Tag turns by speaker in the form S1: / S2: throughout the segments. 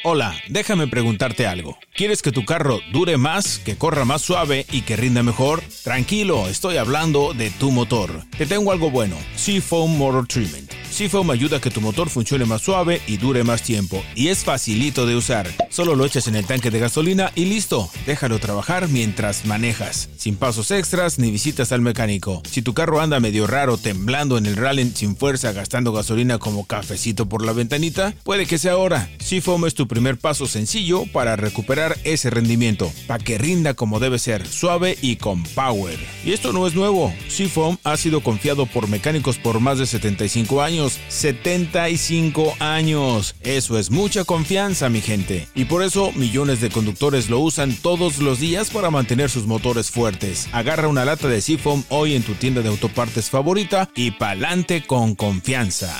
S1: Hola, déjame preguntarte algo. ¿Quieres que tu carro dure más, que corra más suave y que rinda mejor? Tranquilo, estoy hablando de tu motor. Te tengo algo bueno, Seafoam Motor Treatment. Seafoam ayuda a que tu motor funcione más suave y dure más tiempo. Y es facilito de usar. Solo lo echas en el tanque de gasolina y listo. Déjalo trabajar mientras manejas. Sin pasos extras ni visitas al mecánico. Si tu carro anda medio raro, temblando en el rally sin fuerza, gastando gasolina como cafecito por la ventanita, puede que sea ahora. Seafoam es tu primer paso sencillo para recuperar ese rendimiento, para que rinda como debe ser, suave y con power. Y esto no es nuevo. Seafoam ha sido confiado por mecánicos por más de 75 años. 75 años. Eso es mucha confianza, mi gente. Y por eso millones de conductores lo usan todos los días para mantener sus motores fuertes. Agarra una lata de Seafoam hoy en tu tienda de autopartes favorita y pa'lante con confianza.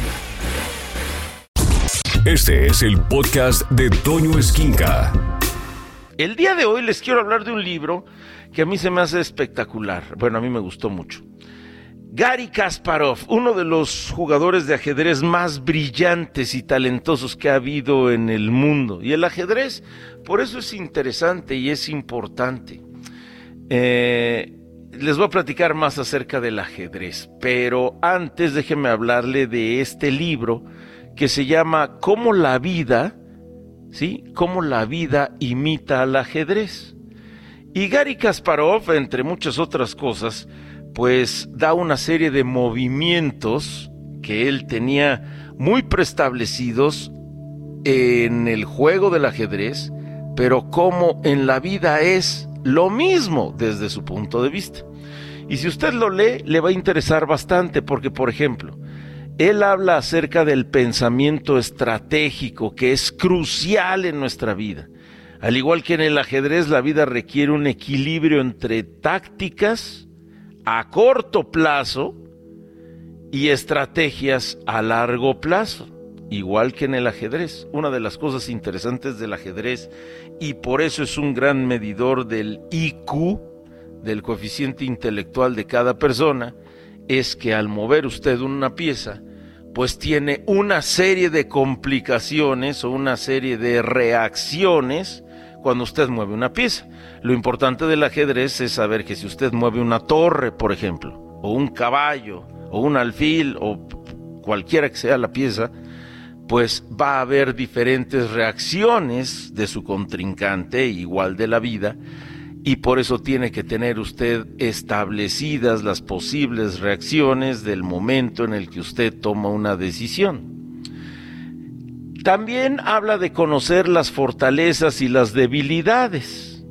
S2: Este es el podcast de Toño Esquinca.
S3: El día de hoy les quiero hablar de un libro que a mí se me hace espectacular. Bueno, a mí me gustó mucho. Garry Kasparov, uno de los jugadores de ajedrez más brillantes y talentosos que ha habido en el mundo. Y el ajedrez, por eso es interesante y es importante. Les voy a platicar más acerca del ajedrez, pero antes déjenme hablarle de este libro que se llama Cómo la vida, ¿sí? Cómo la vida imita al ajedrez. Y Garry Kasparov, entre muchas otras cosas, pues da una serie de movimientos que él tenía muy preestablecidos en el juego del ajedrez, pero como en la vida es lo mismo desde su punto de vista. Y si usted lo lee, le va a interesar bastante porque, por ejemplo, él habla acerca del pensamiento estratégico que es crucial en nuestra vida. Al igual que en el ajedrez, la vida requiere un equilibrio entre tácticas a corto plazo y estrategias a largo plazo, igual que en el ajedrez. Una de las cosas interesantes del ajedrez, y por eso es un gran medidor del IQ, del coeficiente intelectual de cada persona, es que al mover usted una pieza, pues tiene una serie de complicaciones o una serie de reacciones cuando usted mueve una pieza. Lo importante del ajedrez es saber que si usted mueve una torre, por ejemplo, o un caballo, o un alfil, o cualquiera que sea la pieza, pues va a haber diferentes reacciones de su contrincante, igual de la vida, y por eso tiene que tener usted establecidas las posibles reacciones del momento en el que usted toma una decisión. También habla de conocer las fortalezas y las debilidades.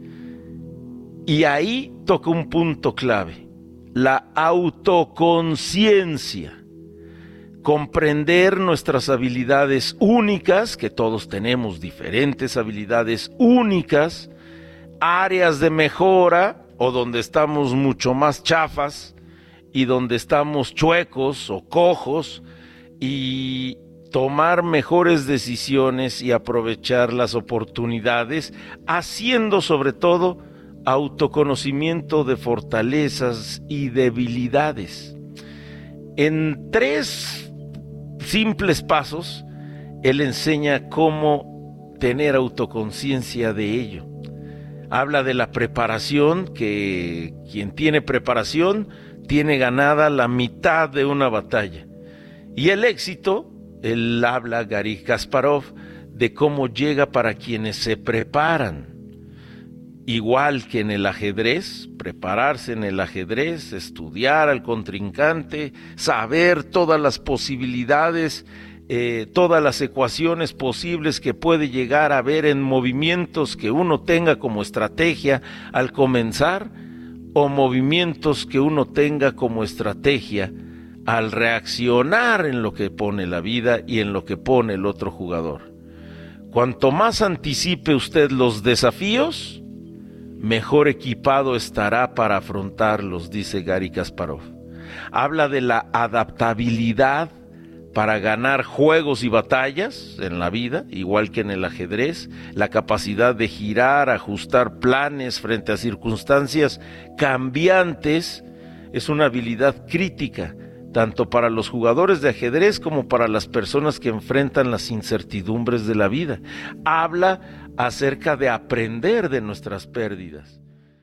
S3: Y ahí toca un punto clave, la autoconciencia. Comprender nuestras habilidades únicas, que todos tenemos diferentes habilidades únicas, áreas de mejora o donde estamos mucho más chafas y donde estamos chuecos o cojos, y tomar mejores decisiones y aprovechar las oportunidades, haciendo sobre todo autoconocimiento de fortalezas y debilidades. En 3 simples pasos, él enseña cómo tener autoconciencia de ello. Habla de la preparación, que quien tiene preparación tiene ganada la mitad de una batalla. Y el éxito, él habla, Garry Kasparov, de cómo llega para quienes se preparan. Igual que en el ajedrez, prepararse en el ajedrez, estudiar al contrincante, saber todas las posibilidades, todas las ecuaciones posibles que puede llegar a haber en movimientos que uno tenga como estrategia al comenzar, o movimientos que uno tenga como estrategia al reaccionar en lo que pone la vida y en lo que pone el otro jugador. Cuanto más anticipe usted los desafíos, mejor equipado estará para afrontarlos, dice Garry Kasparov. Habla de la adaptabilidad para ganar juegos y batallas en la vida, igual que en el ajedrez, la capacidad de girar, ajustar planes frente a circunstancias cambiantes, es una habilidad crítica tanto para los jugadores de ajedrez como para las personas que enfrentan las incertidumbres de la vida. Habla acerca de aprender de nuestras pérdidas.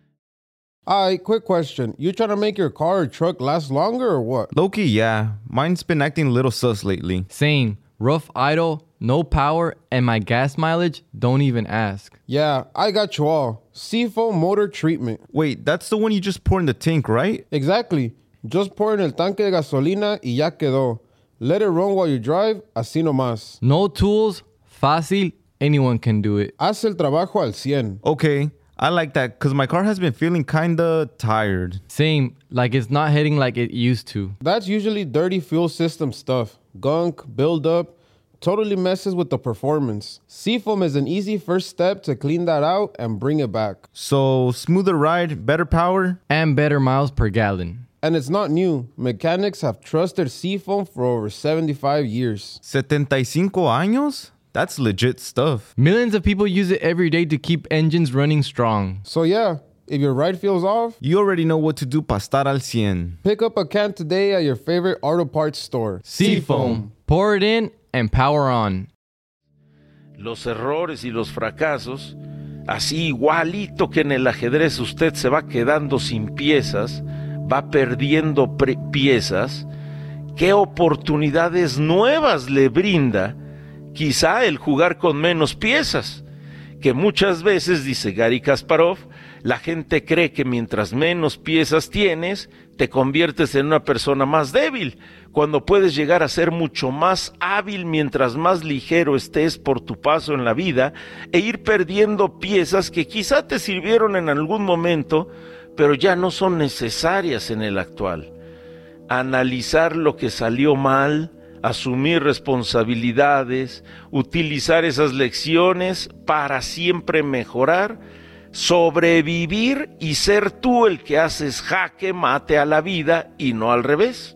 S4: Quick question. You trying to make your car or truck last longer or what?
S5: Low-key, yeah. Mine's been acting a little sus lately.
S6: Same. Rough idle, no power, and my gas mileage, don't even ask.
S4: Yeah, I got you all. Seafoam motor treatment.
S5: Wait, that's the one you just pour in the tank, right?
S4: Exactly. Just pour in el tanque de gasolina y ya quedó. Let it run while you drive, así nomás.
S6: No tools, fácil, anyone can do it.
S4: Haz el trabajo al 100.
S5: Okay, I like that because my car has been feeling kinda tired.
S6: Same, like it's not hitting like it used to.
S4: That's usually dirty fuel system stuff. Gunk, buildup, totally messes with the performance. Seafoam is an easy first step to clean that out and bring it back.
S5: So, smoother ride, better power?
S6: And better miles per gallon.
S4: And it's not new. Mechanics have trusted Seafoam for over 75 years.
S5: 75 años? That's legit stuff.
S6: Millions of people use it every day to keep engines running strong.
S4: So yeah, if your ride feels off,
S5: You already know what to do para estar al 100.
S4: pick up a can today at your favorite auto parts store.
S6: Seafoam. Pour it in and power on.
S3: Los errores y los fracasos, así igualito que en el ajedrez usted se va quedando sin piezas, va perdiendo piezas, ¿qué oportunidades nuevas le brinda quizá el jugar con menos piezas? Que muchas veces, dice Garry Kasparov, la gente cree que mientras menos piezas tienes, te conviertes en una persona más débil, cuando puedes llegar a ser mucho más hábil mientras más ligero estés por tu paso en la vida e ir perdiendo piezas que quizá te sirvieron en algún momento, pero ya no son necesarias en el actual. Analizar lo que salió mal, asumir responsabilidades, utilizar esas lecciones para siempre mejorar, sobrevivir y ser tú el que haces jaque mate a la vida y no al revés.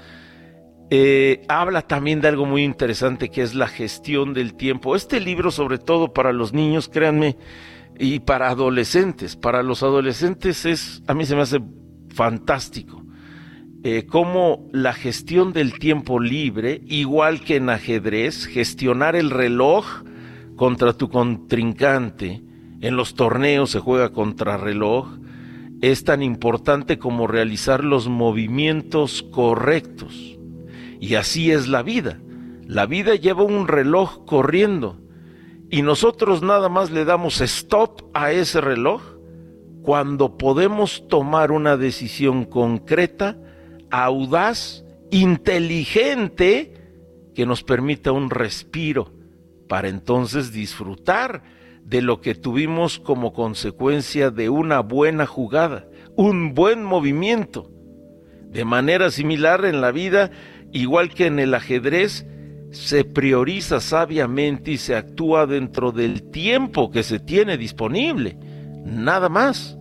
S3: Habla también de algo muy interesante que es la gestión del tiempo. Este libro, sobre todo para los niños, créanme, y para adolescentes. Para los adolescentes a mí se me hace fantástico. Cómo la gestión del tiempo libre, igual que en ajedrez, gestionar el reloj contra tu contrincante, en los torneos se juega contrarreloj, es tan importante como realizar los movimientos correctos. Y así es la vida. La vida lleva un reloj corriendo y nosotros nada más le damos stop a ese reloj cuando podemos tomar una decisión concreta, audaz, inteligente, que nos permita un respiro para entonces disfrutar de lo que tuvimos como consecuencia de una buena jugada, un buen movimiento. De manera similar en la vida, igual que en el ajedrez, se prioriza sabiamente y se actúa dentro del tiempo que se tiene disponible, nada más.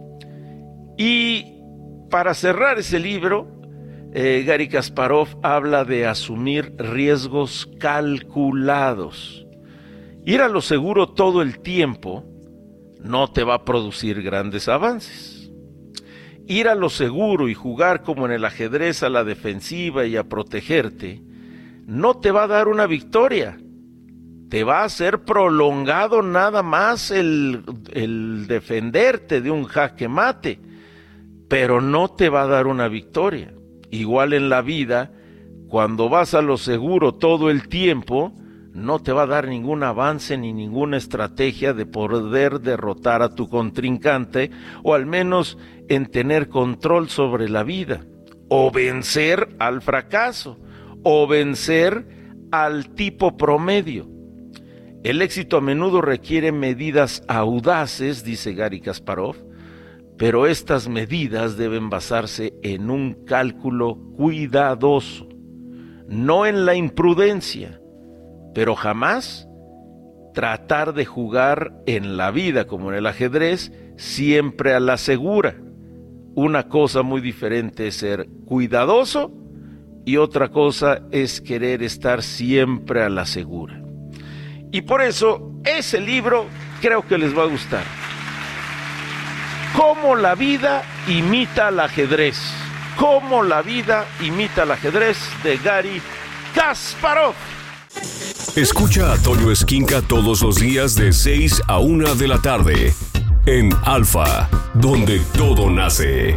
S3: Y para cerrar ese libro, Garry Kasparov habla de asumir riesgos calculados. Ir a lo seguro todo el tiempo no te va a producir grandes avances. Ir a lo seguro y jugar como en el ajedrez a la defensiva y a protegerte no te va a dar una victoria. Te va a hacer prolongado nada más el defenderte de un jaque mate, pero no te va a dar una victoria. Igual en la vida, cuando vas a lo seguro todo el tiempo, no te va a dar ningún avance ni ninguna estrategia de poder derrotar a tu contrincante, o al menos en tener control sobre la vida, o vencer al fracaso, o vencer al tipo promedio. El éxito a menudo requiere medidas audaces, dice Garry Kasparov, pero estas medidas deben basarse en un cálculo cuidadoso, no en la imprudencia, pero jamás tratar de jugar en la vida como en el ajedrez siempre a la segura. Una cosa muy diferente es ser cuidadoso y otra cosa es querer estar siempre a la segura. Y por eso ese libro creo que les va a gustar. Cómo la vida imita al ajedrez. Cómo la vida imita el ajedrez, de Gary Kasparov.
S2: Escucha a Toño Esquinca todos los días de 6 a 1 de la tarde en Alfa, donde todo nace.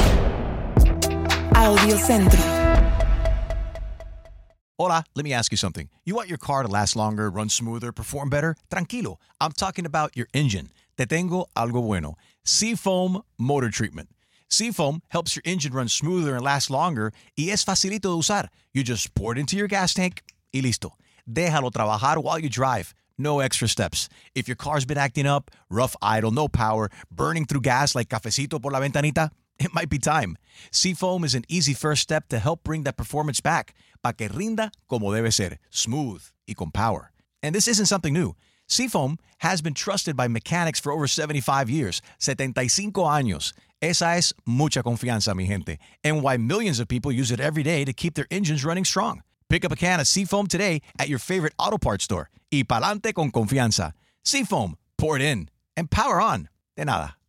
S7: Audio Centro.
S8: Hola, let me ask you something. You want your car to last longer, run smoother, perform better? Tranquilo. I'm talking about your engine. Te tengo algo bueno. Seafoam Motor Treatment. Seafoam helps your engine run smoother and last longer y es facilito de usar. You just pour it into your gas tank y listo. Déjalo trabajar while you drive. No extra steps. If your car's been acting up, rough idle, no power, burning through gas like cafecito por la ventanita, it might be time. Seafoam is an easy first step to help bring that performance back, pa que rinda como debe ser, smooth y con power. And this isn't something new. Seafoam has been trusted by mechanics for over 75 years, 75 años. Esa es mucha confianza, mi gente, and why millions of people use it every day to keep their engines running strong. Pick up a can of Seafoam today at your favorite auto parts store. Y pa'lante con confianza. Seafoam, pour it in, and power on. De nada.